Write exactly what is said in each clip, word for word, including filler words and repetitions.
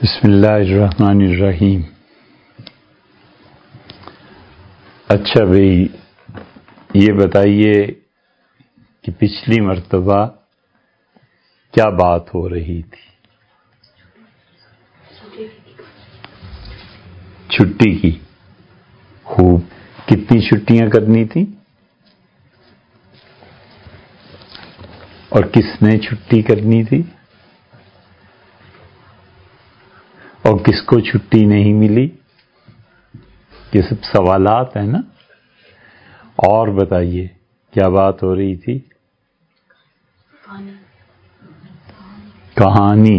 بسم اللہ الرحمن الرحیم۔ اچھا بھائی، یہ بتائیے کہ پچھلی مرتبہ کیا بات ہو رہی تھی؟ چھٹی کی۔ خوب، کتنی چھٹیاں کرنی تھی اور کس نے چھٹی کرنی تھی اور کس کو چھٹی نہیں ملی؟ یہ سب سوالات ہیں نا۔ اور بتائیے کیا بات ہو رہی تھی؟ کہانی۔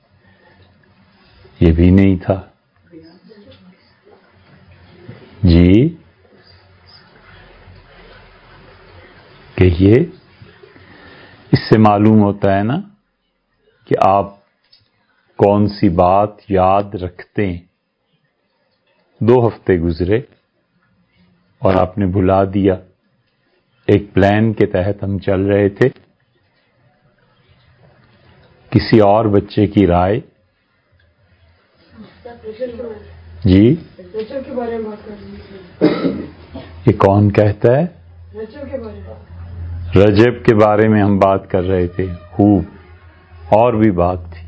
یہ بھی نہیں تھا جی، کہیے۔ اس سے معلوم ہوتا ہے نا کہ آپ کون سی بات یاد رکھتے ہیں۔ دو ہفتے گزرے اور آپ نے بھلا دیا۔ ایک پلان کے تحت ہم چل رہے تھے، کسی اور بچے کی رائے جی یہ کون کہتا ہے؟ رجب کے بارے میں ہم بات کر رہے تھے۔ خوب، اور بھی بات تھی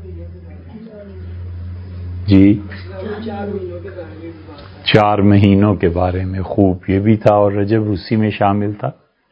جی، چار مہینوں کے بارے میں۔ خوب، یہ بھی تھا اور رجب اسی میں شامل تھا۔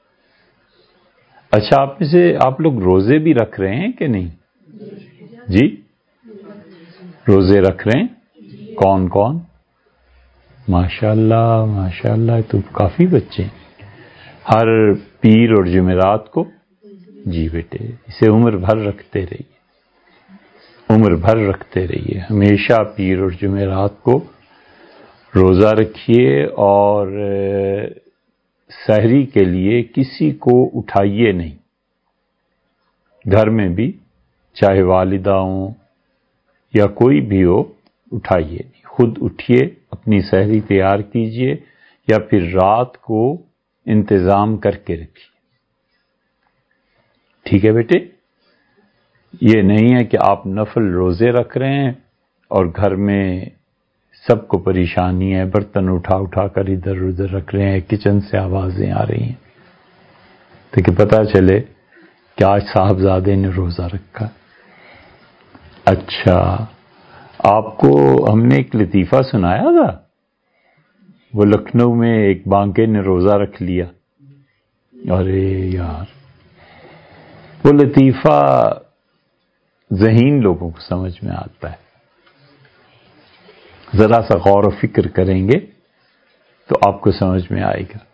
اچھا، آپ میں سے آپ لوگ روزے بھی رکھ رہے ہیں کہ نہیں جی؟ روزے رکھ رہے ہیں؟ کون کون؟ ماشاء اللہ ماشاء اللہ، تو کافی بچے ہیں۔ ہر پیر اور جمعرات کو؟ جی بیٹے، اسے عمر بھر رکھتے رہیے، عمر بھر رکھتے رہیے۔ ہمیشہ پیر اور جمعرات کو روزہ رکھیے، اور سحری کے لیے کسی کو اٹھائیے نہیں۔ گھر میں بھی چاہے والدہ ہوں یا کوئی بھی ہو، اٹھائیے نہیں۔ خود اٹھیے، اپنی سحری تیار کیجیے، یا پھر رات کو انتظام کر کے رکھیے۔ ٹھیک ہے بیٹے؟ یہ نہیں ہے کہ آپ نفل روزے رکھ رہے ہیں اور گھر میں سب کو پریشانی ہے، برتن اٹھا اٹھا کر ادھر ادھر رکھ رہے ہیں، کچن سے آوازیں آ رہی ہیں، تو کہ پتہ چلے کہ آج صاحبزادے نے روزہ رکھا۔ اچھا، آپ کو ہم نے ایک لطیفہ سنایا تھا، وہ لکھنؤ میں ایک بانکے نے روزہ رکھ لیا۔ ارے یار، وہ لطیفہ ذہین لوگوں کو سمجھ میں آتا ہے، ذرا سا غور و فکر کریں گے تو آپ کو سمجھ میں آئے گا۔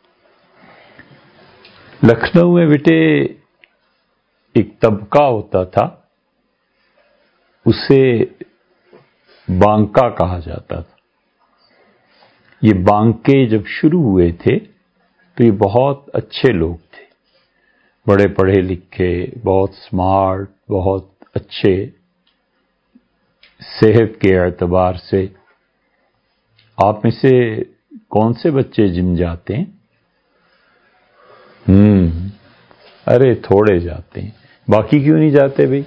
لکھنؤ میں بیٹے ایک طبقہ ہوتا تھا، اسے بانکا کہا جاتا تھا۔ یہ بانکے جب شروع ہوئے تھے تو یہ بہت اچھے لوگ تھے، بڑے پڑھے لکھے، بہت سمارٹ، بہت اچھے، صحت کے اعتبار سے۔ آپ میں سے کون سے بچے جم جاتے ہیں؟ ہم ارے تھوڑے جاتے ہیں، باقی کیوں نہیں جاتے بھائی؟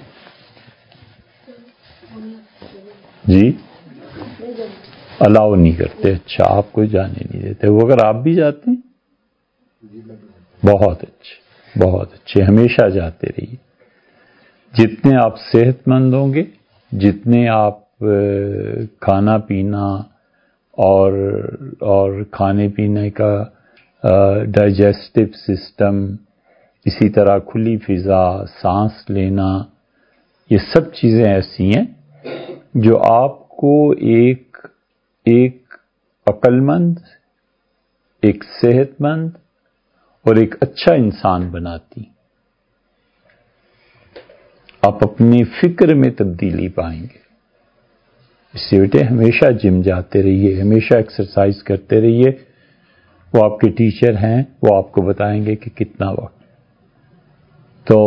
جی الاؤ نہیں کرتے؟ اچھا، آپ کو جانے نہیں دیتے، وہ اگر آپ بھی جاتے ہیں؟ بہت اچھے بہت اچھے، ہمیشہ جاتے رہیے۔ جتنے آپ صحت مند ہوں گے، جتنے آپ کھانا پینا اور اور کھانے پینے کا ڈائجسٹو سسٹم، اسی طرح کھلی فضا، سانس لینا، یہ سب چیزیں ایسی ہیں جو آپ کو ایک ایک عقل مند، ایک صحت مند اور ایک اچھا انسان بناتی۔ آپ اپنی فکر میں تبدیلی پائیں گے۔ اس سے بیٹے ہمیشہ جم جاتے رہیے، ہمیشہ ایکسرسائز کرتے رہیے۔ وہ آپ کے ٹیچر ہیں، وہ آپ کو بتائیں گے کہ کتنا وقت۔ تو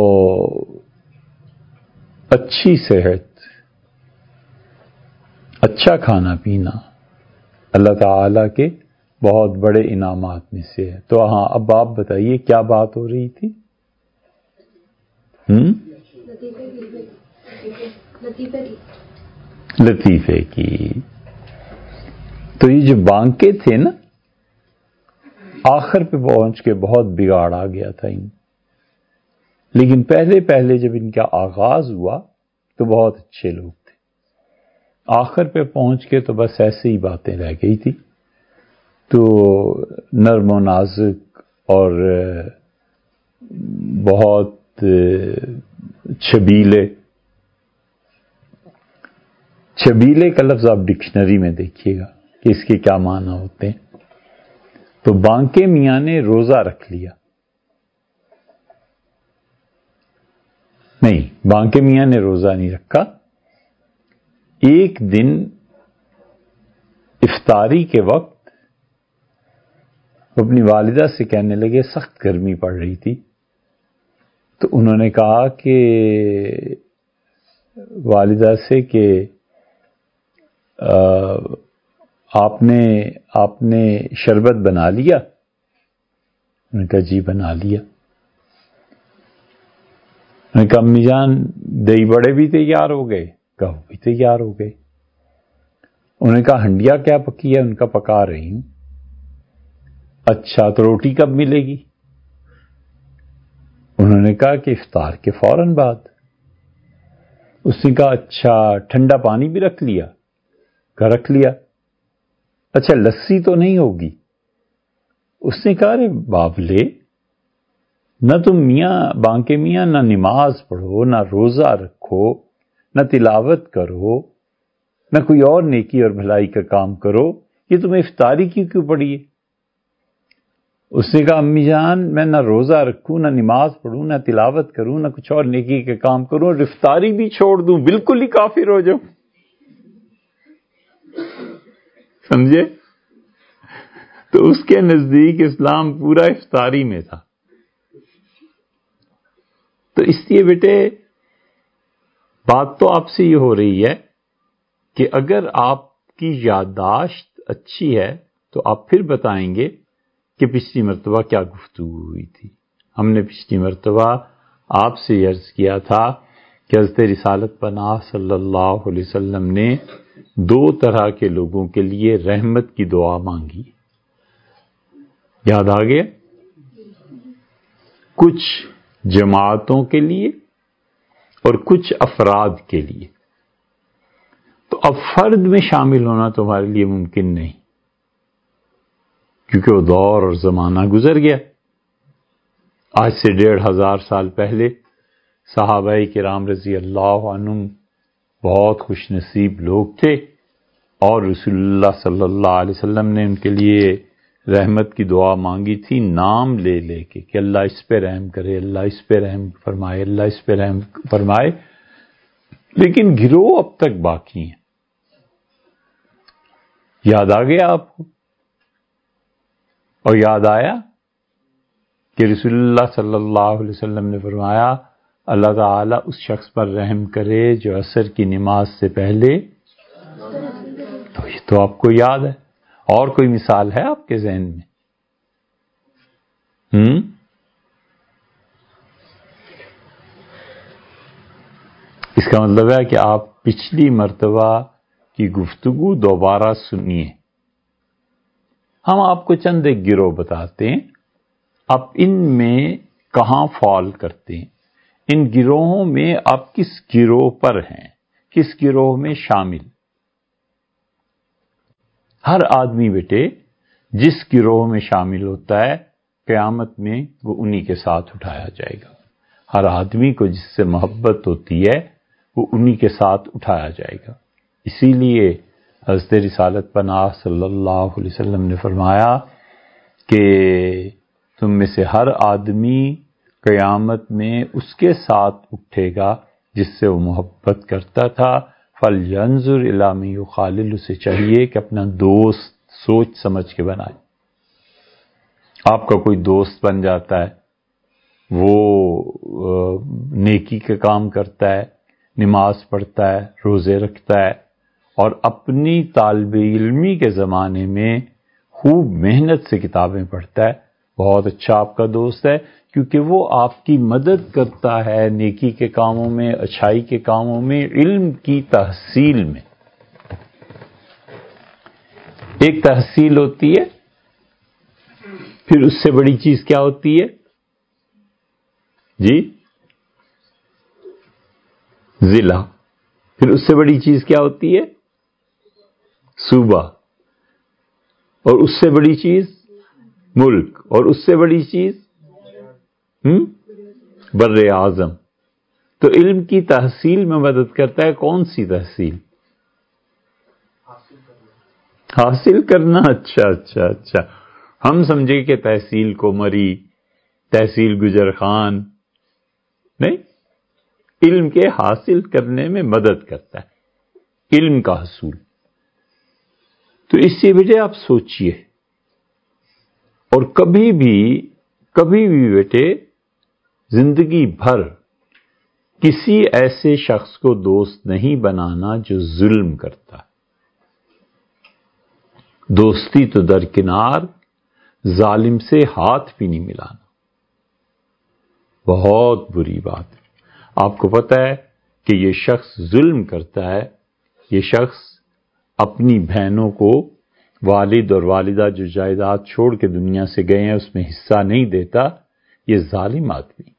اچھی صحت، اچھا کھانا پینا اللہ تعالی کے بہت بڑے انعامات میں سے ہے۔ تو ہاں، اب آپ بتائیے کیا بات ہو رہی تھی؟ ہم لطیفے کی. تو یہ جو بانکے تھے نا، آخر پہ پہنچ کے بہت بگاڑ آ گیا تھا ان، لیکن پہلے پہلے جب ان کا آغاز ہوا تو بہت اچھے لوگ تھے. آخر پہ پہنچ کے تو بس ایسے ہی باتیں رہ گئی تھی. تو نرم و نازک اور بہت چھبیلے چھبیلے کا لفظ آپ ڈکشنری میں دیکھیے گا کہ اس کے کیا معنی ہوتے ہیں. تو بانکے میاں نے روزہ رکھ لیا. نہیں، بانکے میاں نے روزہ نہیں رکھا. ایک دن افطاری کے وقت وہ اپنی والدہ سے کہنے لگے، سخت گرمی پڑ رہی تھی، تو انہوں نے کہا کہ والدہ سے کہ آپ نے آپ نے شربت بنا لیا؟ انہوں نے کہا جی بنا لیا. انہوں نے کہا امی جان دہی بڑے بھی تیار ہو گئے؟ کہا وہ بھی تیار ہو گئے. انہوں نے کہا ہنڈیا کیا پکی ہے؟ ان کا پکا رہی ہوں. اچھا تو روٹی کب ملے گی؟ انہوں نے کہا کہ افطار کے فوراً بعد. اس نے کہا اچھا ٹھنڈا پانی بھی رکھ لیا؟ کہا رکھ لیا. اچھا لسی تو نہیں ہوگی؟ اس نے کہا ارے بابلے، نہ تم میاں بانکے میاں نہ نماز پڑھو، نہ روزہ رکھو، نہ تلاوت کرو، نہ کوئی اور نیکی اور بھلائی کا کام کرو، یہ تمہیں افطاری کیوں کیوں پڑی ہے؟ اس نے کہا امی جان میں نہ روزہ رکھوں، نہ نماز پڑھوں، نہ تلاوت کروں، نہ کچھ اور نیکی کا کام کروں، اور افطاری بھی چھوڑ دوں، بالکل ہی کافر ہو جاؤں. سمجھے؟ تو اس کے نزدیک اسلام پورا افطاری میں تھا. تو اس لیے بیٹے بات تو آپ سے یہ ہو رہی ہے کہ اگر آپ کی یادداشت اچھی ہے تو آپ پھر بتائیں گے کہ پچھلی مرتبہ کیا گفتگو ہوئی تھی. ہم نے پچھلی مرتبہ آپ سے یہ عرض کیا تھا کہ حضرت رسالت پناہ صلی اللہ علیہ وسلم نے دو طرح کے لوگوں کے لیے رحمت کی دعا مانگی. یاد آ گیا؟ کچھ جماعتوں کے لیے اور کچھ افراد کے لیے. تو اب فرد میں شامل ہونا تمہارے لیے ممکن نہیں، کیونکہ وہ دور اور زمانہ گزر گیا. آج سے ڈیڑھ ہزار سال پہلے صحابہ کرام رضی اللہ عنہم بہت خوش نصیب لوگ تھے، اور رسول اللہ صلی اللہ علیہ وسلم نے ان کے لیے رحمت کی دعا مانگی تھی نام لے لے کے کہ اللہ اس پہ رحم کرے، اللہ اس پہ رحم فرمائے، اللہ اس پہ رحم فرمائے. لیکن گروہ اب تک باقی ہیں. یاد آ گیا آپ کو؟ اور یاد آیا کہ رسول اللہ صلی اللہ علیہ وسلم نے فرمایا اللہ تعالیٰ اس شخص پر رحم کرے جو عصر کی نماز سے پہلے. تو یہ تو آپ کو یاد ہے. اور کوئی مثال ہے آپ کے ذہن میں؟ ہم اس کا مطلب ہے کہ آپ پچھلی مرتبہ کی گفتگو دوبارہ سنیے. ہم آپ کو چند ایک گروہ بتاتے ہیں، آپ ان میں کہاں فال کرتے ہیں، ان گروہوں میں آپ کس گروہ پر ہیں، کس گروہ میں شامل. ہر آدمی بیٹے جس گروہ میں شامل ہوتا ہے قیامت میں وہ انہی کے ساتھ اٹھایا جائے گا. ہر آدمی کو جس سے محبت ہوتی ہے وہ انہی کے ساتھ اٹھایا جائے گا. اسی لیے حضرت رسالت پناہ صلی اللہ علیہ وسلم نے فرمایا کہ تم میں سے ہر آدمی قیامت میں اس کے ساتھ اٹھے گا جس سے وہ محبت کرتا تھا. فَلْيَنْظُرْ إِلَىٰ مَن يُخَالِلُ سے چاہیے کہ اپنا دوست سوچ سمجھ کے بنائے. آپ کا کوئی دوست بن جاتا ہے، وہ نیکی کا کام کرتا ہے، نماز پڑھتا ہے، روزے رکھتا ہے، اور اپنی طالب علمی کے زمانے میں خوب محنت سے کتابیں پڑھتا ہے. بہت اچھا آپ کا دوست ہے، کیونکہ وہ آپ کی مدد کرتا ہے نیکی کے کاموں میں، اچھائی کے کاموں میں، علم کی تحصیل میں. ایک تحصیل ہوتی ہے، پھر اس سے بڑی چیز کیا ہوتی ہے جی؟ ضلع. پھر اس سے بڑی چیز کیا ہوتی ہے؟ صوبہ. اور اس سے بڑی چیز ملک. اور اس سے بڑی چیز ہم بر اعظم. تو علم کی تحصیل میں مدد کرتا ہے کون سی تحصیل؟ حاصل کرنا. اچھا اچھا اچھا ہم سمجھے کہ تحصیل کو مری، تحصیل گجر خان. نہیں، علم کے حاصل کرنے میں مدد کرتا ہے، علم کا حصول. تو اس سے بیٹے آپ سوچئے، اور کبھی بھی کبھی بھی بیٹے زندگی بھر کسی ایسے شخص کو دوست نہیں بنانا جو ظلم کرتا ہے. دوستی تو درکنار، ظالم سے ہاتھ بھی نہیں ملانا. بہت بری بات ہے. آپ کو پتہ ہے کہ یہ شخص ظلم کرتا ہے، یہ شخص اپنی بہنوں کو والد اور والدہ جو جائیداد چھوڑ کے دنیا سے گئے ہیں اس میں حصہ نہیں دیتا، یہ ظالم آدمی.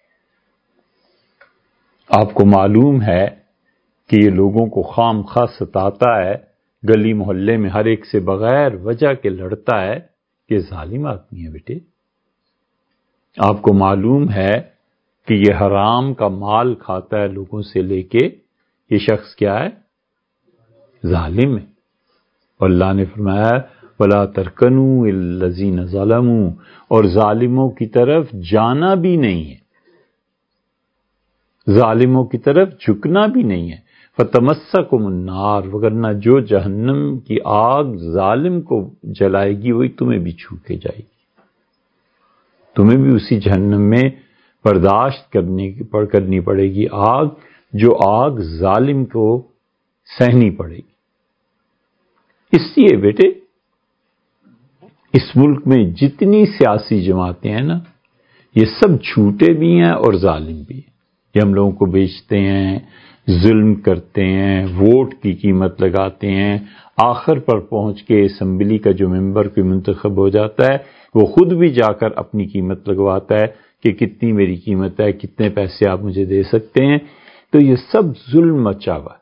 آپ کو معلوم ہے کہ یہ لوگوں کو خام خواہ ستاتا ہے، گلی محلے میں ہر ایک سے بغیر وجہ کے لڑتا ہے، یہ ظالم آدمی ہے بیٹے. آپ کو معلوم ہے کہ یہ حرام کا مال کھاتا ہے لوگوں سے لے کے، یہ شخص کیا ہے؟ ظالم ہے. اور اللہ نے فرمایا وَلَا تَرْكَنُوا إِلَى الَّذِينَ ظَلَمُوا، اور ظالموں کی طرف جانا بھی نہیں ہے، ظالموں کی طرف جھکنا بھی نہیں ہے. فَتَمَسَّكُمُ النَّارُ، وگرنہ جو جہنم کی آگ ظالم کو جلائے گی وہی تمہیں بھی چھو کے جائے گی، تمہیں بھی اسی جہنم میں برداشت کرنے پڑ کرنی پڑے گی آگ، جو آگ ظالم کو سہنی پڑے گی. اس لیے بیٹے اس ملک میں جتنی سیاسی جماعتیں ہیں نا، یہ سب جھوٹے بھی ہیں اور ظالم بھی ہیں. یہ ہم لوگوں کو بیچتے ہیں، ظلم کرتے ہیں، ووٹ کی قیمت لگاتے ہیں. آخر پر پہنچ کے اسمبلی کا جو ممبر کوئی منتخب ہو جاتا ہے وہ خود بھی جا کر اپنی قیمت لگواتا ہے کہ کتنی میری قیمت ہے، کتنے پیسے آپ مجھے دے سکتے ہیں. تو یہ سب ظلم مچا ہوا ہے.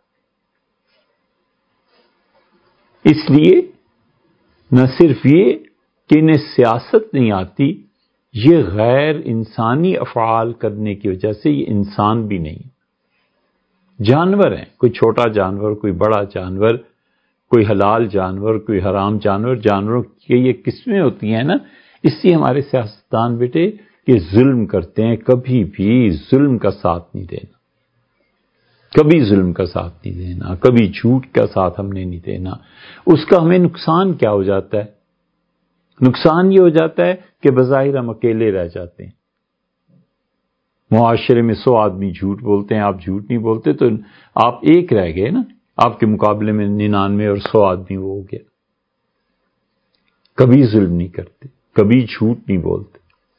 اس لیے نہ صرف یہ کہ انہیں سیاست نہیں آتی، یہ غیر انسانی افعال کرنے کی وجہ سے یہ انسان بھی نہیں. جانور ہیں، کوئی چھوٹا جانور، کوئی بڑا جانور، کوئی حلال جانور، کوئی حرام جانور. جانوروں کی یہ قسمیں ہوتی ہیں نا. اس لیے ہمارے سیاستدان بیٹے کہ ظلم کرتے ہیں، کبھی بھی ظلم کا ساتھ نہیں دینا، کبھی ظلم کا ساتھ نہیں دینا، کبھی جھوٹ کا ساتھ ہم نے نہیں دینا. اس کا ہمیں نقصان کیا ہو جاتا ہے؟ نقصان یہ ہو جاتا ہے کہ بظاہر ہم اکیلے رہ جاتے ہیں. معاشرے میں سو آدمی جھوٹ بولتے ہیں، آپ جھوٹ نہیں بولتے تو آپ ایک رہ گئے نا، آپ کے مقابلے میں ننانوے اور سو آدمی وہ ہو گیا. کبھی ظلم نہیں کرتے، کبھی جھوٹ نہیں بولتے.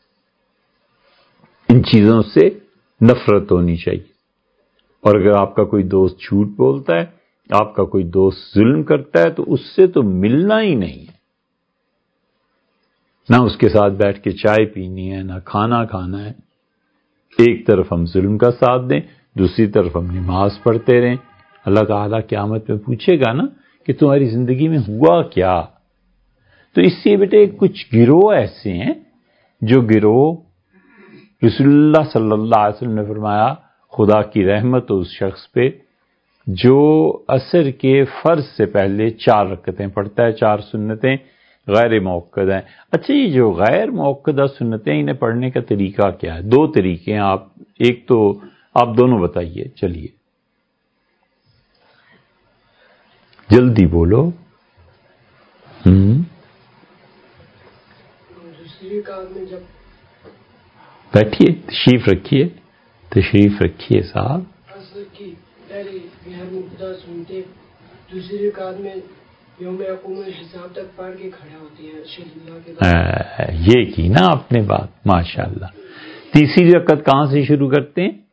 ان چیزوں سے نفرت ہونی چاہیے. اور اگر آپ کا کوئی دوست جھوٹ بولتا ہے، آپ کا کوئی دوست ظلم کرتا ہے، تو اس سے تو ملنا ہی نہیں ہے. نہ اس کے ساتھ بیٹھ کے چائے پینی ہے، نہ کھانا کھانا ہے. ایک طرف ہم ظلم کا ساتھ دیں، دوسری طرف ہم نماز پڑھتے رہیں. اللہ تعالیٰ قیامت میں پوچھے گا نا کہ تمہاری زندگی میں ہوا کیا. تو اس سے بیٹے کچھ گروہ ایسے ہیں جو گروہ رسول اللہ صلی اللہ علیہ وسلم نے فرمایا خدا کی رحمت ہو اس شخص پہ جو عصر کے فرض سے پہلے چار رکعتیں پڑھتا ہے، چار سنتیں غیر موقدہ ہیں. اچھا یہ جو غیر موقدہ سنتیں انہیں پڑھنے کا طریقہ کیا ہے؟ دو طریقے ہیں. آپ ایک تو آپ دونوں بتائیے، چلیے جلدی بولو. ہم بیٹھیے، تشریف رکھیے، تشریف رکھیے صاحب. دوسری رکعت میں یوم یقوم الحساب تک پڑھ کے کھڑا ہوتی ہے. یہ کی نا آپ نے بات، ماشاءاللہ. تیسری رکعت کہاں سے شروع کرتے ہیں؟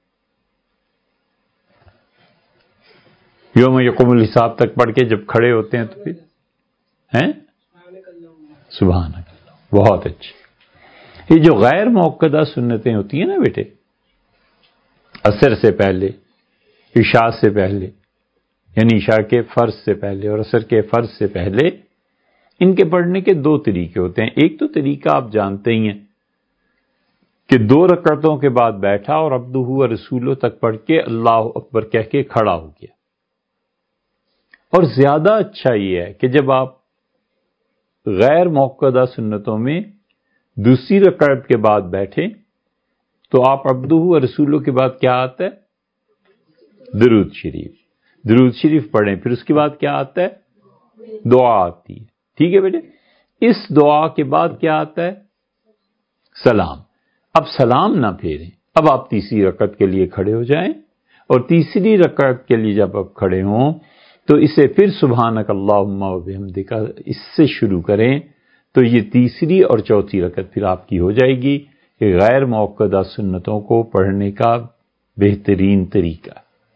یوم یقوم الحساب تک پڑھ کے جب کھڑے ہوتے ہیں تو پھر ہیں؟ سبحان اللہ، بہت اچھی۔ یہ جو غیر موقدہ سنتیں ہوتی ہیں نا بیٹے، عصر سے پہلے، عشاء سے پہلے، یعنی عشاء کے فرض سے پہلے اور عصر کے فرض سے پہلے، ان کے پڑھنے کے دو طریقے ہوتے ہیں۔ ایک تو طریقہ آپ جانتے ہی ہیں کہ دو رکعتوں کے بعد بیٹھا اور عبدہ و رسولہ تک پڑھ کے اللہ اکبر کہہ کے کھڑا ہو گیا، اور زیادہ اچھا یہ ہے کہ جب آپ غیر موقدہ سنتوں میں دوسری رکعت کے بعد بیٹھے تو آپ عبدہ و رسولہ کے بعد کیا آتا ہے؟ درود شریف، درود شریف پڑھیں، پھر اس کے بعد کیا آتا ہے؟ دعا آتی ہے، ٹھیک ہے بیٹے؟ اس دعا کے بعد کیا آتا ہے؟ سلام۔ اب سلام نہ پھیریں، اب آپ تیسری رکعت کے لیے کھڑے ہو جائیں، اور تیسری رکعت کے لیے جب آپ کھڑے ہوں تو اسے پھر سبحانک اللہم و بحمدک اس سے شروع کریں، تو یہ تیسری اور چوتھی رکعت پھر آپ کی ہو جائے گی۔ کہ غیر موقدہ سنتوں کو پڑھنے کا بہترین طریقہ۔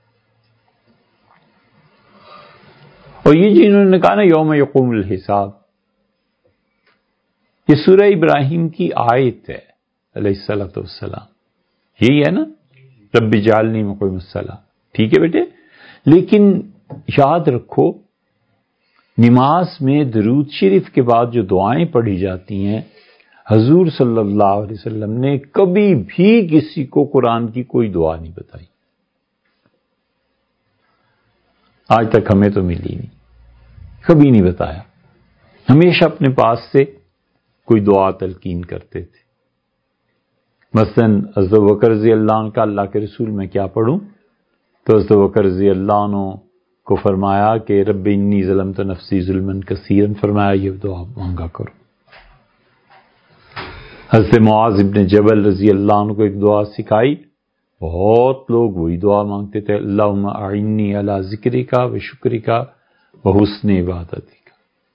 اور یہ جنہوں نے کہا نا یوم یقوم الحساب، یہ سورہ ابراہیم کی آیت ہے علیہ الصلوۃ والسلام، یہی ہے نا، رب اجعلنی مقیم الصلاۃ، ٹھیک ہے بیٹے؟ لیکن یاد رکھو، نماز میں درود شریف کے بعد جو دعائیں پڑھی جاتی ہیں، حضور صلی اللہ علیہ وسلم نے کبھی بھی کسی کو قرآن کی کوئی دعا نہیں بتائی، آج تک ہمیں تو ملی نہیں، کبھی نہیں بتایا۔ ہمیشہ اپنے پاس سے کوئی دعا تلقین کرتے تھے۔ مثلاً حضرت بکر رضی اللہ عنہ کا اللہ کے رسول میں کیا پڑھوں، تو حضرت بکر رضی اللہ عنہ کو فرمایا کہ رب انی ظلمت نفسی ظلما کثیرا، فرمایا یہ دعا مانگا کرو۔ حضرت معاذ ابن جبل رضی اللہ عنہ کو ایک دعا سکھائی، بہت لوگ وہی دعا مانگتے تھے، اللہم اعنی علی ذکرک و شکرک و حسن عبادتک۔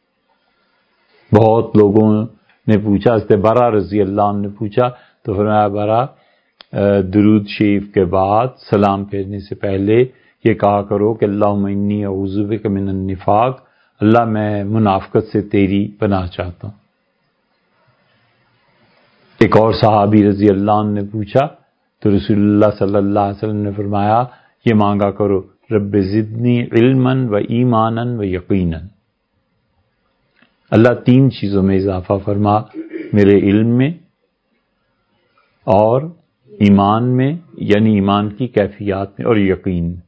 بہت لوگوں نے پوچھا، حضرت برا رضی اللہ عنہ نے پوچھا تو فرمایا برا درود شریف کے بعد سلام پھیرنے سے پہلے یہ کہا کرو کہ اللہم انی اعوذ بک من النفاق، اللہ میں منافقت سے تیری پناہ چاہتا ہوں۔ ایک اور صحابی رضی اللہ عنہ نے پوچھا تو رسول اللہ صلی اللہ علیہ وسلم نے فرمایا یہ مانگا کرو، رب زدنی علما و ایمانا و یقینا، اللہ تین چیزوں میں اضافہ فرما، میرے علم میں اور ایمان میں، یعنی ایمان کی کیفیات میں، اور یقین میں۔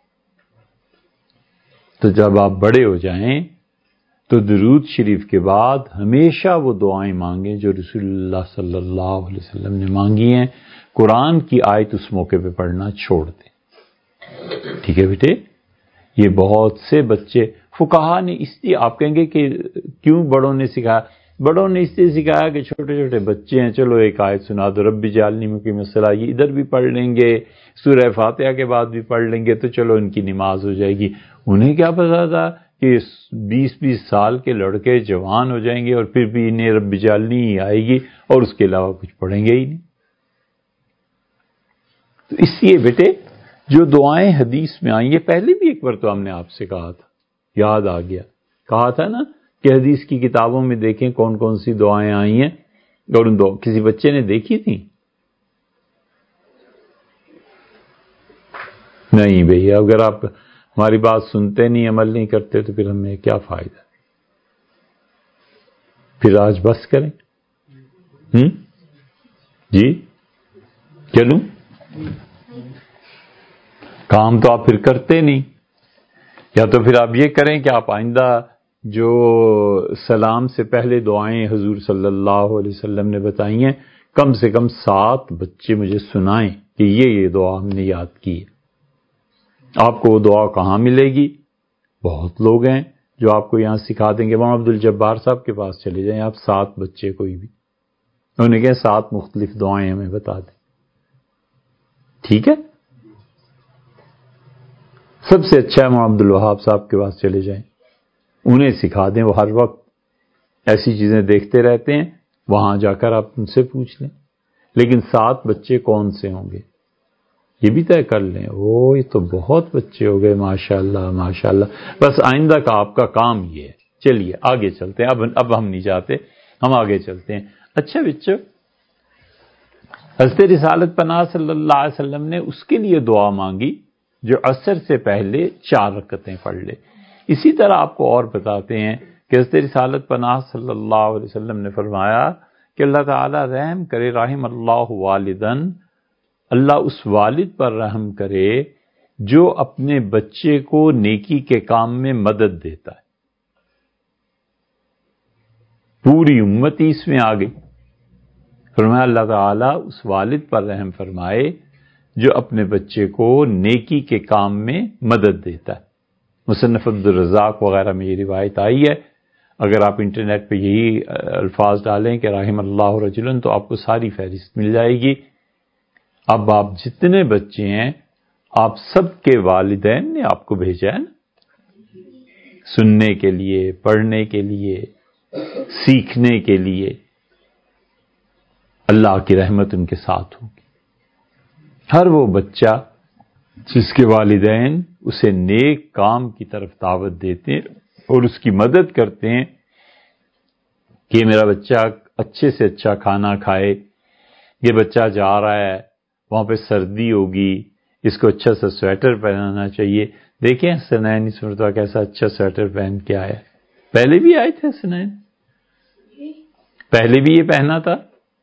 تو جب آپ بڑے ہو جائیں تو درود شریف کے بعد ہمیشہ وہ دعائیں مانگیں جو رسول اللہ صلی اللہ علیہ وسلم نے مانگی ہیں، قرآن کی آیت اس موقع پہ پڑھنا چھوڑ دیں، ٹھیک ہے بیٹے؟ یہ بہت سے بچے فقہا نے اس لیے، آپ کہیں گے کہ کیوں بڑوں نے سکھایا؟ بڑوں نے اس لیے سکھایا کہ چھوٹے چھوٹے بچے ہیں، چلو ایک آیت سنا دو، رب اجعلنی مقیم الصلاۃ، یہ ادھر بھی پڑھ لیں گے، سورہ فاتحہ کے بعد بھی پڑھ لیں گے، تو چلو ان کی نماز ہو جائے گی۔ انہیں کیا پتا تھا کہ بیس بیس سال کے لڑکے جوان ہو جائیں گے اور پھر بھی انہیں رب اجعلنی ہی آئے گی اور اس کے علاوہ کچھ پڑھیں گے ہی نہیں۔ تو اس لیے بیٹے جو دعائیں حدیث میں آئیں، یہ پہلے بھی ایک بار تو ہم نے آپ سے کہا تھا، یاد آ گیا، کہا تھا نا کہ حدیث کی کتابوں میں دیکھیں کون کون سی دعائیں آئی ہیں، اور ان دو کسی بچے نے دیکھی تھی؟ نہیں بھئی، اگر آپ ہماری بات سنتے نہیں، عمل نہیں کرتے تو پھر ہمیں کیا فائدہ؟ پھر آج بس کریں؟ ہم جی چلوں؟ کام تو آپ پھر کرتے نہیں، یا تو پھر آپ یہ کریں کہ آپ آئندہ جو سلام سے پہلے دعائیں حضور صلی اللہ علیہ وسلم نے بتائی ہیں، کم سے کم سات بچے مجھے سنائیں کہ یہ یہ دعا ہم نے یاد کی ہے۔ آپ کو وہ دعا کہاں ملے گی؟ بہت لوگ ہیں جو آپ کو یہاں سکھا دیں گے، وہاں عبد الجبار صاحب کے پاس چلے جائیں آپ، سات بچے کوئی بھی، انہوں نے کہا سات مختلف دعائیں ہمیں بتا دیں، ٹھیک ہے؟ سب سے اچھا ہے وہاں عبد الوہاب صاحب کے پاس چلے جائیں، انہیں سکھا دیں، وہ ہر وقت ایسی چیزیں دیکھتے رہتے ہیں، وہاں جا کر آپ ان سے پوچھ لیں۔ لیکن سات بچے کون سے ہوں گے یہ بھی طے کر لیں۔ او یہ تو بہت بچے ہو گئے، ماشاءاللہ ماشاءاللہ۔ بس آئندہ کا آپ کا کام یہ ہے، چلیے آگے چلتے ہیں، اب اب ہم نہیں جاتے، ہم آگے چلتے ہیں۔ اچھا بچوں، حضرت رسالت پناہ صلی اللہ علیہ وسلم نے اس کے لیے دعا مانگی جو عصر سے پہلے چار رکعتیں پڑھ لے۔ اسی طرح آپ کو اور بتاتے ہیں کہ حضرت رسالت پناہ صلی اللہ علیہ وسلم نے فرمایا کہ اللہ تعالیٰ رحم کرے، رحم اللہ والدن، اللہ اس والد پر رحم کرے جو اپنے بچے کو نیکی کے کام میں مدد دیتا ہے۔ پوری امتی اس میں آ گئی۔ فرمایا اللہ تعالیٰ اس والد پر رحم فرمائے جو اپنے بچے کو نیکی کے کام میں مدد دیتا ہے۔ مصنف عبدالرزاق وغیرہ میں یہ روایت آئی ہے، اگر آپ انٹرنیٹ پہ یہی الفاظ ڈالیں کہ رحم اللہ رجلن تو آپ کو ساری فہرست مل جائے گی۔ اب آپ جتنے بچے ہیں آپ سب کے والدین نے آپ کو بھیجا ہے نا، سننے کے لیے، پڑھنے کے لیے، سیکھنے کے لیے۔ اللہ کی رحمت ان کے ساتھ ہوگی۔ ہر وہ بچہ جس کے والدین اسے نیک کام کی طرف دعوت دیتے ہیں اور اس کی مدد کرتے ہیں کہ میرا بچہ اچھے سے اچھا کھانا کھائے، یہ بچہ جا رہا ہے وہاں پہ سردی ہوگی، اس کو اچھا سا سویٹر پہنانا چاہیے۔ دیکھیں حسنین اس مرتبہ کیسا اچھا سویٹر پہن کے آیا، پہلے بھی آئے تھے حسنین، پہلے بھی یہ پہنا تھا؟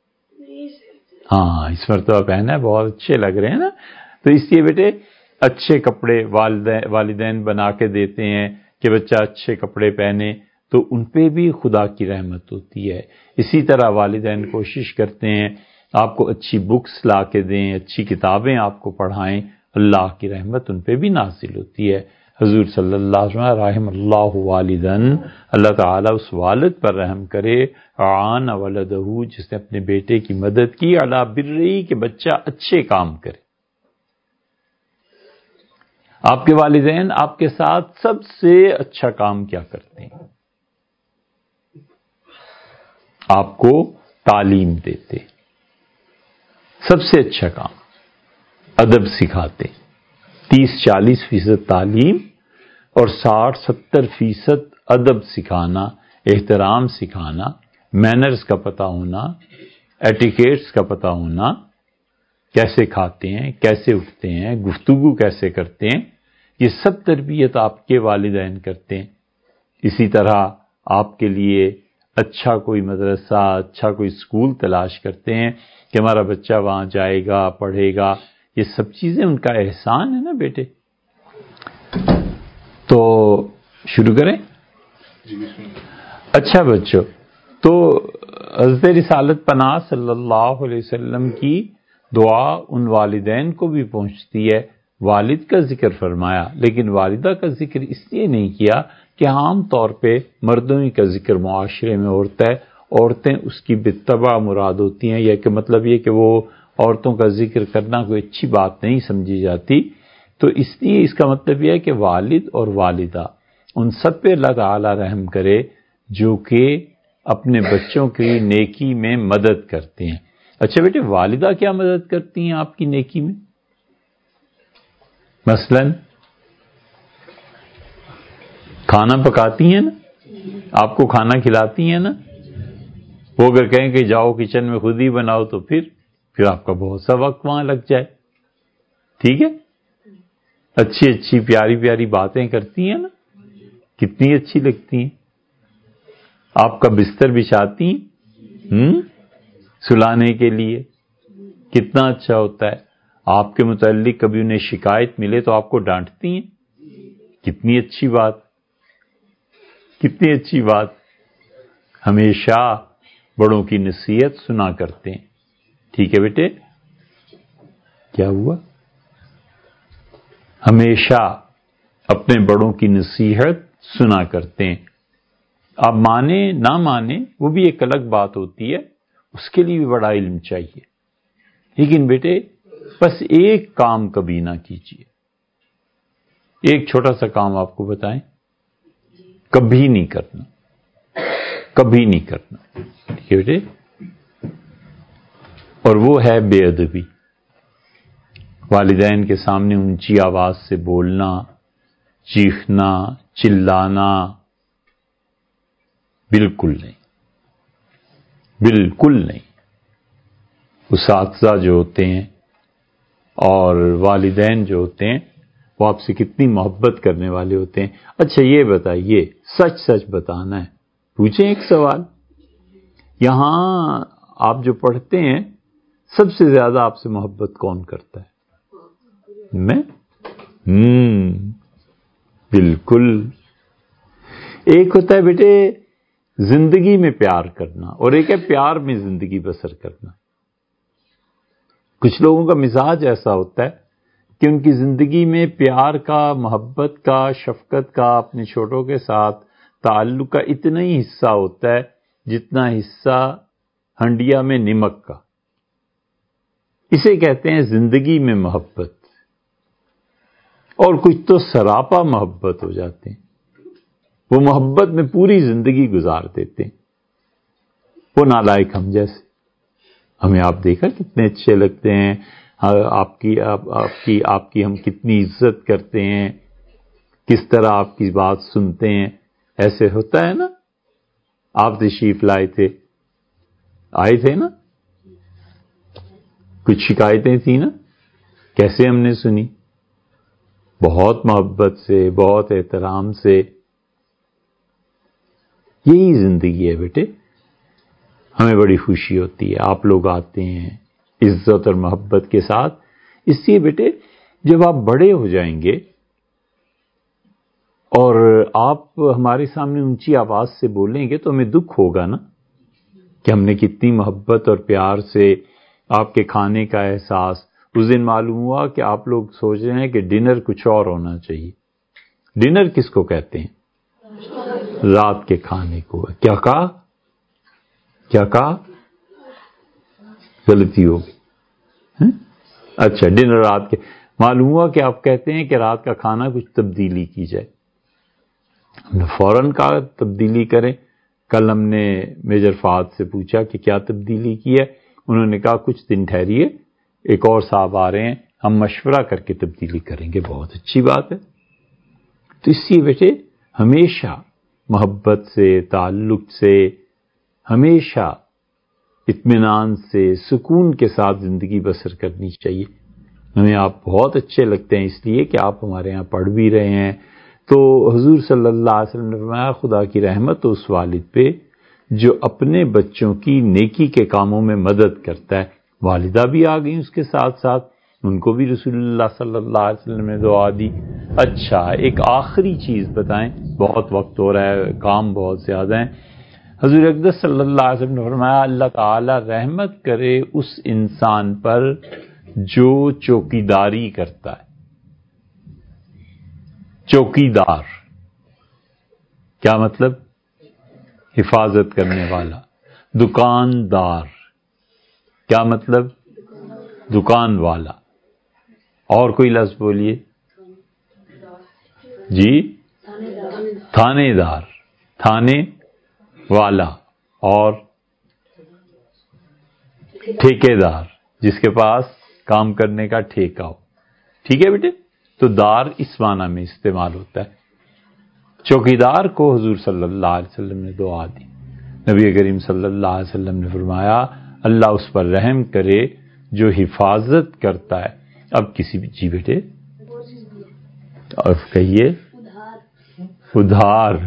ہاں اس مرتبہ پہنا ہے، بہت اچھے لگ رہے ہیں نا۔ تو اس لیے بیٹے اچھے کپڑے والدین والدین بنا کے دیتے ہیں کہ بچہ اچھے کپڑے پہنے تو ان پہ بھی خدا کی رحمت ہوتی ہے۔ اسی طرح والدین کوشش کرتے ہیں آپ کو اچھی بکس لا کے دیں، اچھی کتابیں آپ کو پڑھائیں، اللہ کی رحمت ان پہ بھی نازل ہوتی ہے۔ حضور صلی اللہ علیہ وسلم رحم اللہ والدن، اللہ تعالیٰ اس والد پر رحم کرے، عان ولدہ جس نے اپنے بیٹے کی مدد کی، علی برہی کہ بچہ اچھے کام کرے۔ آپ کے والدین آپ کے ساتھ سب سے اچھا کام کیا کرتے ہیں؟ آپ کو تعلیم دیتے، سب سے اچھا کام ادب سکھاتے، تیس چالیس فیصد تعلیم اور ساٹھ ستر فیصد ادب سکھانا، احترام سکھانا، مینرز کا پتہ ہونا، ایٹیکیٹس کا پتہ ہونا، کیسے کھاتے ہیں، کیسے اٹھتے ہیں، گفتگو کیسے کرتے ہیں، یہ سب تربیت آپ کے والدین کرتے ہیں۔ اسی طرح آپ کے لیے اچھا کوئی مدرسہ، اچھا کوئی اسکول تلاش کرتے ہیں کہ ہمارا بچہ وہاں جائے گا، پڑھے گا، یہ سب چیزیں ان کا احسان ہے نا بیٹے۔ تو شروع کریں؟ اچھا بچوں، تو حضرت رسالت پناہ صلی اللہ علیہ وسلم کی دعا ان والدین کو بھی پہنچتی ہے۔ والد کا ذکر فرمایا لیکن والدہ کا ذکر اس لیے نہیں کیا کہ عام طور پہ مردوں ہی کا ذکر معاشرے میں ہوتا ہے، عورتیں اس کی بالطبع مراد ہوتی ہیں، یا کہ مطلب یہ کہ وہ عورتوں کا ذکر کرنا کوئی اچھی بات نہیں سمجھی جاتی۔ تو اس لیے اس کا مطلب یہ ہے کہ والد اور والدہ ان سب پہ اللہ تعالی رحم کرے جو کہ اپنے بچوں کی نیکی میں مدد کرتے ہیں۔ اچھا بیٹے، والدہ کیا مدد کرتی ہیں آپ کی نیکی میں؟ مثلا کھانا پکاتی ہیں نا، آپ کو کھانا کھلاتی ہیں نا۔ وہ اگر کہیں کہ جاؤ کچن میں خود ہی بناؤ تو پھر پھر آپ کا بہت سا وقت وہاں لگ جائے، ٹھیک ہے؟ اچھی اچھی پیاری پیاری باتیں کرتی ہیں نا، کتنی اچھی لگتی ہیں۔ آپ کا بستر بچھاتی ہیں سلانے کے لیے، کتنا اچھا ہوتا ہے۔ آپ کے متعلق کبھی انہیں شکایت ملے تو آپ کو ڈانٹتی ہیں، کتنی اچھی بات، کتنی اچھی بات۔ ہمیشہ بڑوں کی نصیحت سنا کرتے ہیں، ٹھیک ہے بیٹے؟ کیا ہوا؟ ہمیشہ اپنے بڑوں کی نصیحت سنا کرتے ہیں۔ آپ مانیں نہ مانیں وہ بھی ایک الگ بات ہوتی ہے، اس کے لیے بھی بڑا علم چاہیے، لیکن بیٹے بس ایک کام کبھی نہ کیجیے۔ ایک چھوٹا سا کام آپ کو بتائیں، کبھی نہیں کرنا، کبھی نہیں کرنا، ٹھیک ہے بیٹے؟ اور وہ ہے بے ادبی، والدین کے سامنے اونچی آواز سے بولنا، چیخنا، چلانا، بالکل نہیں، بالکل نہیں۔ اساتذہ جو ہوتے ہیں اور والدین جو ہوتے ہیں وہ آپ سے کتنی محبت کرنے والے ہوتے ہیں۔ اچھا یہ بتائیے، سچ سچ بتانا ہے، پوچھیں ایک سوال، یہاں آپ جو پڑھتے ہیں سب سے زیادہ آپ سے محبت کون کرتا ہے؟ میں؟ ہم بالکل۔ ایک ہوتا ہے بیٹے زندگی میں پیار کرنا، اور ایک ہے پیار میں زندگی بسر کرنا۔ کچھ لوگوں کا مزاج ایسا ہوتا ہے کہ ان کی زندگی میں پیار کا، محبت کا، شفقت کا، اپنے چھوٹوں کے ساتھ تعلق کا اتنا ہی حصہ ہوتا ہے جتنا حصہ ہنڈیا میں نمک کا۔ اسے کہتے ہیں زندگی میں محبت۔ اور کچھ تو سراپا محبت ہو جاتے ہیں، وہ محبت میں پوری زندگی گزار دیتے ہیں، وہ نالائق ہم جیسے۔ ہمیں آپ دیکھا کتنے اچھے لگتے ہیں، آپ کی آپ, آپ کی آپ کی ہم کتنی عزت کرتے ہیں، کس طرح آپ کی بات سنتے ہیں، ایسے ہوتا ہے نا۔ آپ تشریف لائے تھے، آئے تھے نا، کچھ شکایتیں تھیں نا، کیسے ہم نے سنی؟ بہت محبت سے، بہت احترام سے۔ یہی زندگی ہے بیٹے، ہمیں بڑی خوشی ہوتی ہے آپ لوگ آتے ہیں عزت اور محبت کے ساتھ۔ اس لیے بیٹے جب آپ بڑے ہو جائیں گے اور آپ ہمارے سامنے اونچی آواز سے بولیں گے تو ہمیں دکھ ہوگا نا کہ ہم نے کتنی محبت اور پیار سے آپ کے کھانے کا احساس۔ اس دن معلوم ہوا کہ آپ لوگ سوچ رہے ہیں کہ ڈنر کچھ اور ہونا چاہیے۔ ڈنر کس کو کہتے ہیں؟ رات کے کھانے کو۔ کیا کہا؟ کیا کہا؟ غلطی ہوگی۔ اچھا ڈنر رات کے، معلوم ہوا کہ آپ کہتے ہیں کہ رات کا کھانا کچھ تبدیلی کی جائے۔ ہم نے فوراً کہا تبدیلی کریں۔ کل ہم نے میجر فہد سے پوچھا کہ کیا تبدیلی کی ہے، انہوں نے کہا کچھ دن ٹھہریے، ایک اور صاحب آ رہے ہیں، ہم مشورہ کر کے تبدیلی کریں گے۔ بہت اچھی بات ہے۔ تو اس لیے بیٹے ہمیشہ محبت سے، تعلق سے، ہمیشہ اطمینان سے، سکون کے ساتھ زندگی بسر کرنی چاہیے۔ ہمیں آپ بہت اچھے لگتے ہیں اس لیے کہ آپ ہمارے ہاں پڑھ بھی رہے ہیں۔ تو حضور صلی اللہ علیہ وسلم نے فرمایا خدا کی رحمت اس والد پہ جو اپنے بچوں کی نیکی کے کاموں میں مدد کرتا ہے۔ والدہ بھی آ گئی اس کے ساتھ ساتھ، ان کو بھی رسول اللہ صلی اللہ علیہ وسلم نے دعا دی۔ اچھا ایک آخری چیز بتائیں، بہت وقت ہو رہا ہے، کام بہت زیادہ ہیں۔ حضور اقدس صلی اللہ علیہ وسلم نے فرمایا اللہ تعالی رحمت کرے اس انسان پر جو چوکیداری کرتا ہے۔ چوکیدار کیا مطلب؟ حفاظت کرنے والا۔ دکاندار کیا مطلب؟ دکان والا۔ اور کوئی لفظ بولیے جی؟ تھانے دار، تھانے والا، اور ٹھیکے دار جس کے پاس کام کرنے کا ٹھیکہ ہو۔ ٹھیک ہے بیٹے؟ تو دار اس معنی میں استعمال ہوتا ہے۔ چوکیدار کو حضور صلی اللہ علیہ وسلم نے دعا دی۔ نبی کریم صلی اللہ علیہ وسلم نے فرمایا اللہ اس پر رحم کرے جو حفاظت کرتا ہے۔ اب کسی بھی جی بیٹے اور کہیے ادھار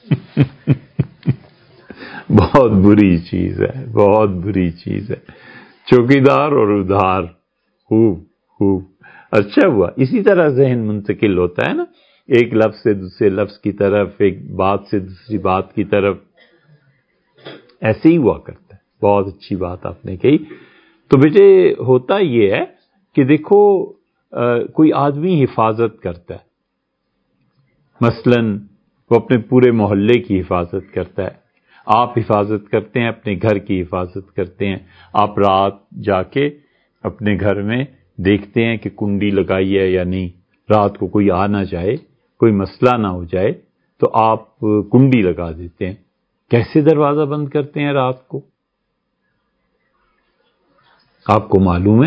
بہت بری چیز ہے، بہت بری چیز ہے چوکیدار اور ادھار۔ خوب خوب اچھا ہوا، اسی طرح ذہن منتقل ہوتا ہے نا، ایک لفظ سے دوسرے لفظ کی طرف، ایک بات سے دوسری بات کی طرف، ایسے ہی ہوا کرتا ہے۔ بہت اچھی بات آپ نے کہی۔ تو بیٹے ہوتا یہ ہے کہ دیکھو کوئی آدمی حفاظت کرتا ہے، مثلاً وہ اپنے پورے محلے کی حفاظت کرتا ہے، آپ حفاظت کرتے ہیں، اپنے گھر کی حفاظت کرتے ہیں۔ آپ رات جا کے اپنے گھر میں دیکھتے ہیں کہ کنڈی لگائی ہے یا نہیں، رات کو کوئی آ نہ جائے، کوئی مسئلہ نہ ہو جائے، تو آپ کنڈی لگا دیتے ہیں۔ کیسے دروازہ بند کرتے ہیں رات کو؟ آپ کو معلوم ہے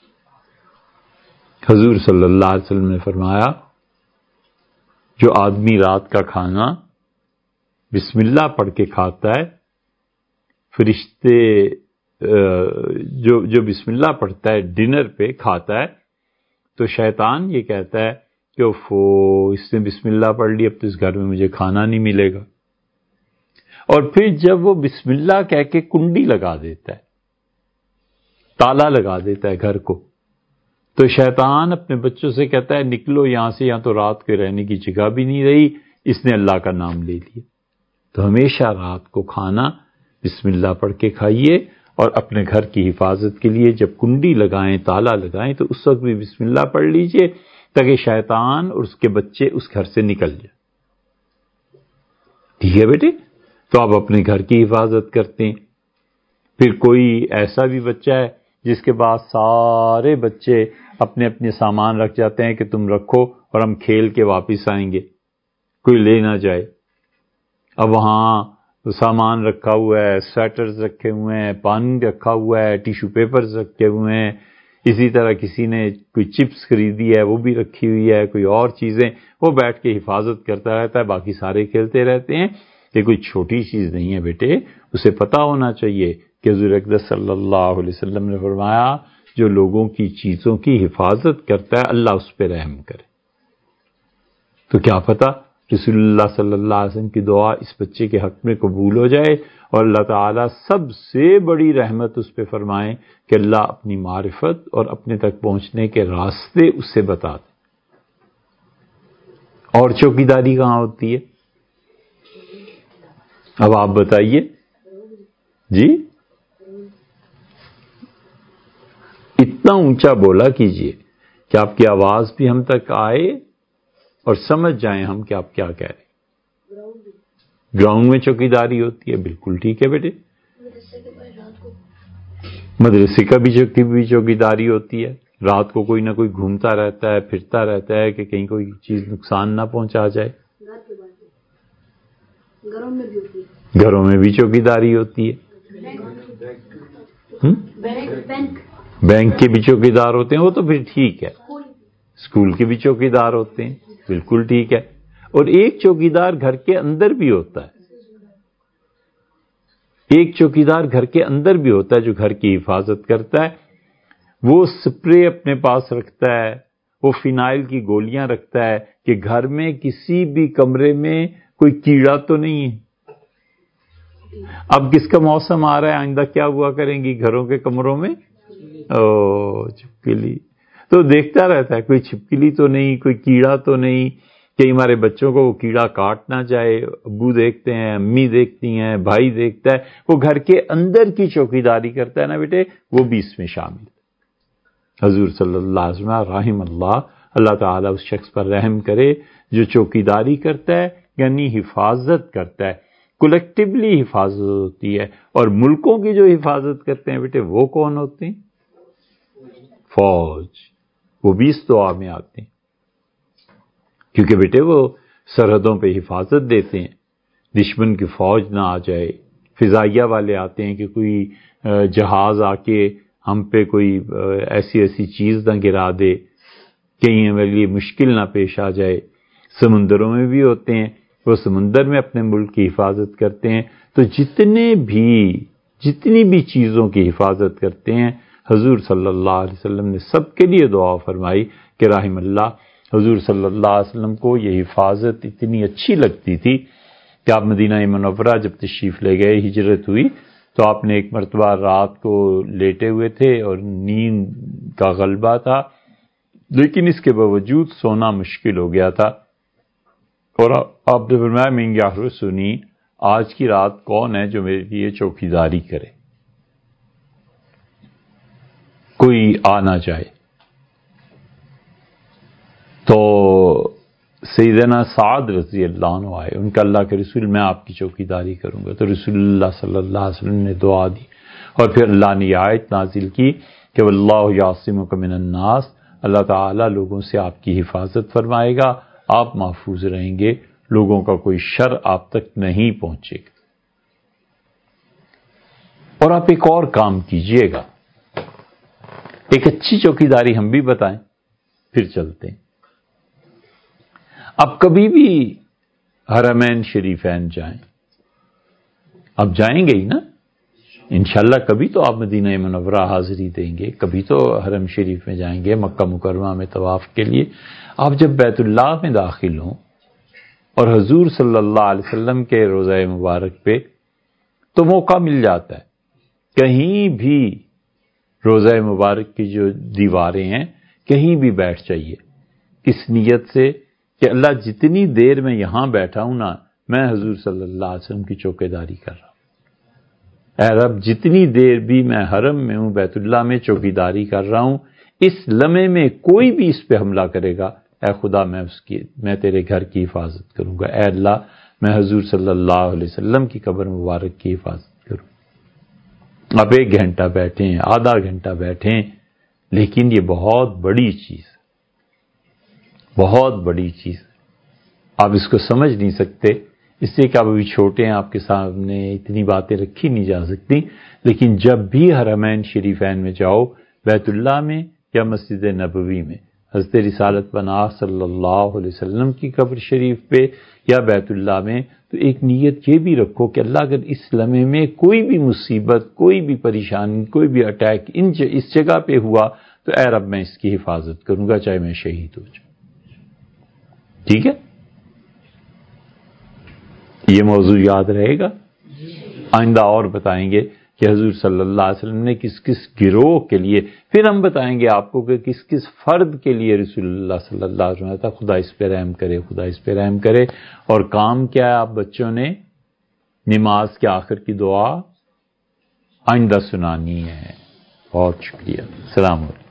حضور صلی اللہ علیہ وسلم نے فرمایا جو آدمی رات کا کھانا بسم اللہ پڑھ کے کھاتا ہے، فرشتے جو جو بسم اللہ پڑھتا ہے ڈنر پہ کھاتا ہے، تو شیطان یہ کہتا ہے کہ اوفو اس نے بسم اللہ پڑھ لی، اب تو اس گھر میں مجھے کھانا نہیں ملے گا۔ اور پھر جب وہ بسم اللہ کہہ کے کنڈی لگا دیتا ہے، تالا لگا دیتا ہے گھر کو، تو شیطان اپنے بچوں سے کہتا ہے نکلو یہاں سے، یہاں تو رات کے رہنے کی جگہ بھی نہیں رہی، اس نے اللہ کا نام لے لیا۔ تو ہمیشہ رات کو کھانا بسم اللہ پڑھ کے کھائیے، اور اپنے گھر کی حفاظت کے لیے جب کنڈی لگائیں، تالا لگائیں، تو اس وقت بھی بسم اللہ پڑھ لیجئے تاکہ شیطان اور اس کے بچے اس گھر سے نکل جائیں۔ ٹھیک ہے بیٹے؟ تو آپ اپنے گھر کی حفاظت کرتے ہیں۔ پھر کوئی ایسا بھی بچہ ہے جس کے بعد سارے بچے اپنے اپنے سامان رکھ جاتے ہیں کہ تم رکھو اور ہم کھیل کے واپس آئیں گے، کوئی لے نہ جائے۔ اب وہاں سامان رکھا ہوا ہے، سویٹرز رکھے ہوئے ہیں، پانی رکھا ہوا ہے، ٹیشو پیپرز رکھے ہوئے ہیں، اسی طرح کسی نے کوئی چپس خریدی ہے وہ بھی رکھی ہوئی ہے، کوئی اور چیزیں، وہ بیٹھ کے حفاظت کرتا رہتا ہے، باقی سارے کھیلتے رہتے ہیں۔ یہ کوئی چھوٹی چیز نہیں ہے بیٹے، اسے پتہ ہونا چاہیے کہ حضور اقدس صلی اللہ علیہ وسلم نے فرمایا جو لوگوں کی چیزوں کی حفاظت کرتا ہے اللہ اس پہ رحم کرے۔ تو کیا پتہ رسول اللہ صلی اللہ علیہ وسلم کی دعا اس بچے کے حق میں قبول ہو جائے اور اللہ تعالیٰ سب سے بڑی رحمت اس پہ فرمائیں کہ اللہ اپنی معرفت اور اپنے تک پہنچنے کے راستے اس سے بتا دے۔ اور چوکیداری کہاں ہوتی ہے؟ اب آپ بتائیے جی، اتنا اونچا بولا کیجئے کہ آپ کی آواز بھی ہم تک آئے اور سمجھ جائیں ہم کہ آپ کیا کہہ رہے ہیں۔ گراؤنڈ میں چوکیداری ہوتی ہے، بالکل ٹھیک ہے بیٹے۔ مدرسے کا بھی بھی چوکیداری ہوتی ہے، رات کو کوئی نہ کوئی گھومتا رہتا ہے، پھرتا رہتا ہے کہ کہیں کوئی چیز نقصان نہ پہنچا جائے۔ گھروں میں بھی چوکیداری ہوتی ہے، بینک کے بھی چوکیدار ہوتے ہیں، وہ تو پھر ٹھیک ہے، اسکول کے بھی چوکیدار ہوتے ہیں، بالکل ٹھیک ہے۔ اور ایک چوکیدار گھر کے اندر بھی ہوتا ہے، ایک چوکیدار گھر کے اندر بھی ہوتا ہے جو گھر کی حفاظت کرتا ہے۔ وہ سپرے اپنے پاس رکھتا ہے، وہ فینائل کی گولیاں رکھتا ہے کہ گھر میں کسی بھی کمرے میں کوئی کیڑا تو نہیں ہے۔ اب کس کا موسم آ رہا ہے، آئندہ کیا ہوا کریں گی گھروں کے کمروں میں؟ او چھپکلی، تو دیکھتا رہتا ہے کوئی چھپکلی تو نہیں، کوئی کیڑا تو نہیں، کہ ہمارے بچوں کو وہ کیڑا کاٹ نہ جائے۔ ابو دیکھتے ہیں، امی دیکھتی ہیں، بھائی دیکھتا ہے، وہ گھر کے اندر کی چوکیداری کرتا ہے نا بیٹے، وہ بھی اس میں شامل ہے۔ حضور صلی اللہ علیہ وسلم رحم اللہ، اللہ تعالیٰ اس شخص پر رحم کرے جو چوکیداری کرتا ہے، یعنی حفاظت کرتا ہے۔ کولیکٹیولی حفاظت ہوتی ہے، اور ملکوں کی جو حفاظت کرتے ہیں بیٹے وہ کون ہوتے ہیں؟ فوج، وہ بھی اس دعا میں آتے ہیں، کیونکہ بیٹے وہ سرحدوں پہ حفاظت دیتے ہیں، دشمن کی فوج نہ آ جائے۔ فضائیہ والے آتے ہیں کہ کوئی جہاز آ کے ہم پہ کوئی ایسی ایسی چیز نہ گرا دے، کہیں ہمارے لیے مشکل نہ پیش آ جائے۔ سمندروں میں بھی ہوتے ہیں، وہ سمندر میں اپنے ملک کی حفاظت کرتے ہیں۔ تو جتنے بھی جتنی بھی چیزوں کی حفاظت کرتے ہیں، حضور صلی اللہ علیہ وسلم نے سب کے لیے دعا فرمائی کہ رحم اللہ۔ حضور صلی اللہ علیہ وسلم کو یہ حفاظت اتنی اچھی لگتی تھی کہ آپ مدینہ منورہ جب تشریف لے گئے، ہجرت ہوئی، تو آپ نے ایک مرتبہ رات کو لیٹے ہوئے تھے اور نیند کا غلبہ تھا، لیکن اس کے باوجود سونا مشکل ہو گیا تھا، اور آپ نے فرمایا من یحرسنی، آج کی رات کون ہے جو میرے لیے چوکیداری کرے، کوئی آ نہ جائے۔ تو سیدنا سعد رضی اللہ عنہ آئے، ان کا اللہ کے رسول میں آپ کی چوکیداری کروں گا، تو رسول اللہ صلی اللہ علیہ وسلم نے دعا دی، اور پھر اللہ نے آیت نازل کی کہ واللہ یعصمک من الناس، اللہ تعالیٰ لوگوں سے آپ کی حفاظت فرمائے گا، آپ محفوظ رہیں گے، لوگوں کا کوئی شر آپ تک نہیں پہنچے گا۔ اور آپ ایک اور کام کیجئے گا، ایک اچھی چوکیداری ہم بھی بتائیں پھر چلتے ہیں۔ اب کبھی بھی حرمین شریفین جائیں، اب جائیں گے ہی نا انشاءاللہ، کبھی تو آپ مدینہ منورہ حاضری دیں گے، کبھی تو حرم شریف میں جائیں گے، مکہ مکرمہ میں طواف کے لیے۔ آپ جب بیت اللہ میں داخل ہوں اور حضور صلی اللہ علیہ وسلم کے روضہ مبارک پہ، تو موقع مل جاتا ہے کہیں بھی روضہ مبارک کی جو دیواریں ہیں کہیں بھی بیٹھ جائیے، کس نیت سے کہ اللہ جتنی دیر میں یہاں بیٹھا ہوں نا، میں حضور صلی اللہ علیہ وسلم کی چوکیداری کر رہا ہوں۔ اے رب جتنی دیر بھی میں حرم میں ہوں، بیت اللہ میں چوکیداری کر رہا ہوں، اس لمحے میں کوئی بھی اس پہ حملہ کرے گا، اے خدا میں اس کی میں تیرے گھر کی حفاظت کروں گا، اے اللہ میں حضور صلی اللہ علیہ وسلم کی قبر مبارک کی حفاظت کروں۔ اب ایک گھنٹہ بیٹھیں، آدھا گھنٹہ بیٹھیں، لیکن یہ بہت بڑی چیز، بہت بڑی چیز، آپ اس کو سمجھ نہیں سکتے، اس لیے کہ آپ ابھی چھوٹے ہیں، آپ کے سامنے اتنی باتیں رکھی نہیں جا سکتی، لیکن جب بھی حرمین شریفین میں جاؤ، بیت اللہ میں یا مسجد نبوی میں، حضرت رسالت پناہ صلی اللہ علیہ وسلم کی قبر شریف پہ یا بیت اللہ میں، تو ایک نیت یہ بھی رکھو کہ اللہ اگر اس لمحے میں کوئی بھی مصیبت، کوئی بھی پریشانی، کوئی بھی اٹیک ان اس جگہ پہ ہوا تو اے رب میں اس کی حفاظت کروں گا، چاہے میں شہید ہو جاؤں۔ ٹھیک ہے، یہ موضوع یاد رہے گا، آئندہ اور بتائیں گے کہ حضور صلی اللہ علیہ وسلم نے کس کس گروہ کے لیے، پھر ہم بتائیں گے آپ کو کہ کس کس فرد کے لیے رسول اللہ صلی اللہ علیہ وسلم تھا، خدا اس پہ رحم کرے، خدا اس پہ رحم کرے۔ اور کام کیا ہے آپ بچوں نے؟ نماز کے آخر کی دعا آئندہ سنانی ہے۔ بہت شکریہ، السلام علیکم۔